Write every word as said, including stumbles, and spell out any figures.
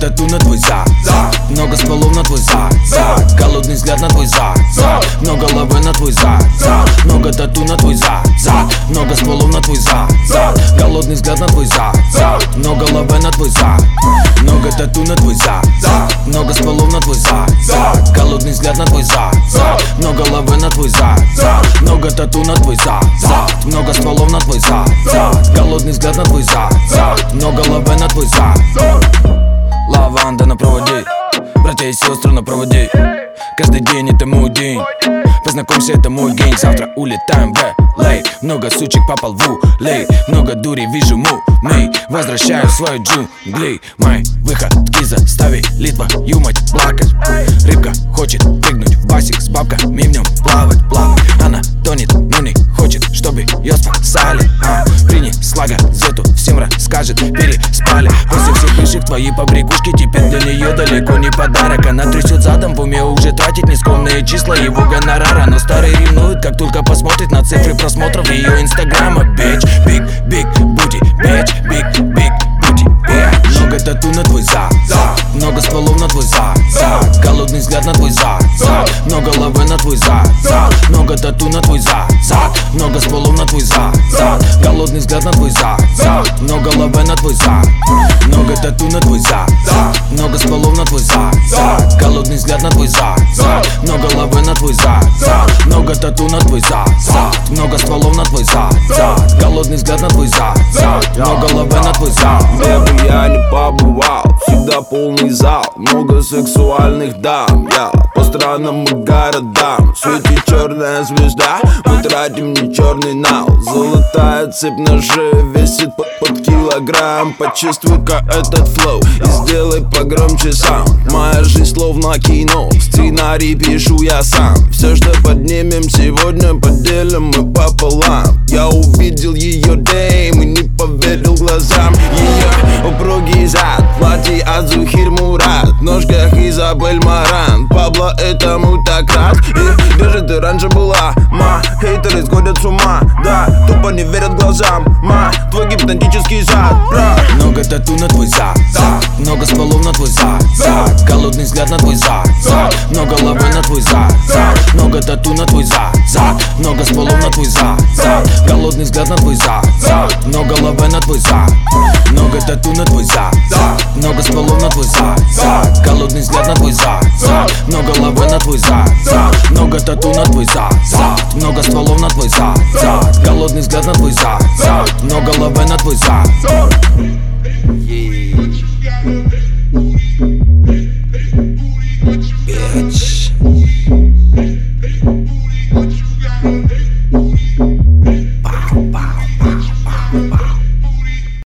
тату на твой зад, много стволов на твой зад, голодный взгляд на твой зад, много лавы на твой зад, много тату на твой зад, много стволов на твой зад, голодный взгляд на твой зад, много лавы на твой зад, много тату на твой зад, много стволов на твой зад, голодный взгляд на твой зад, много лавы на твой зад, много тату на твой зад, много стволов на твой зад, голодный взгляд на твой зад, много лавы на твой зад. Лаванда на проводе, братья и сестры на проводе. Каждый день это мой день. Познакомься, это мой гейм. Завтра улетаем в эл эй. Много сучек попал в улей. Много дури вижу мумей. Возвращаю в свою джунгли. Мои выходки заставили твою мать плакать. Рыбка хочет прыгнуть в басик с бабками в нем плавать, плавать. Она тонет, но не хочет, чтобы ее спасали. а, Принесла газету, всем расскажет, переспали. После всех вышек твои побрякушки теперь для нее далеко не подарок. Она трясет задом, в уме уже тратить нескромные числа его гонорара. Но старый ревнует, как только посмотрит на цифры просмотров ее инстаграма. Bitch, big, big booty, bitch, big, big booty, bitch. Много тату на твой зад, много стволов на твой зад, голодный взгляд на твой зад, много лавы на твой зад, много тату на твой зад, много стволов на твой зад, голодный взгляд на твой зад, много лавы на твой зад, много тату на твой зад, много стволов на твой зад, голодный взгляд на твой зад, много лавы на твой зад, много тату на твой зад, много стволов на твой зад, голодный взгляд на твой зад, много лавы на твой зад. Где бы я не побывал, всегда полный зал, много сексуальных дам. Я по странам и городам, светит черная звезда, мы тратим не черный нал. Золотая цепь на шее весит под, под килограмм. Почувствуй-ка этот флоу и сделай погромче сам. Моя жизнь словно кино, сценарий пишу я сам. Все, что поднимем сегодня, поделим мы пополам. Я увидел ее дейм и не поверил глазам. Ее упругий зад, платье от Зухир Мурат, в ножках Изабель Маран. Пабло этому так рад. И где же ты раньше была, ма? Хейтеры сходят с ума, да, тупо не верят глазам, ма. Твой гипнотический зад, бра. Много тату на твой зад, много стволов на твой зад, голодный взгляд на твой зад, много лавы на твой зад, много тату на твой зад, много стволов на твой зад, голодный взгляд на твой зад, много лавы на твой зад, много тату на твой зад, много стволов на твой зад, голодный взгляд на твой зад, много лавы на твой зад, много тату на твой зад, много стволов на твой зад, голодный взгляд на твой зад, много лавы на твой зад. Yeah.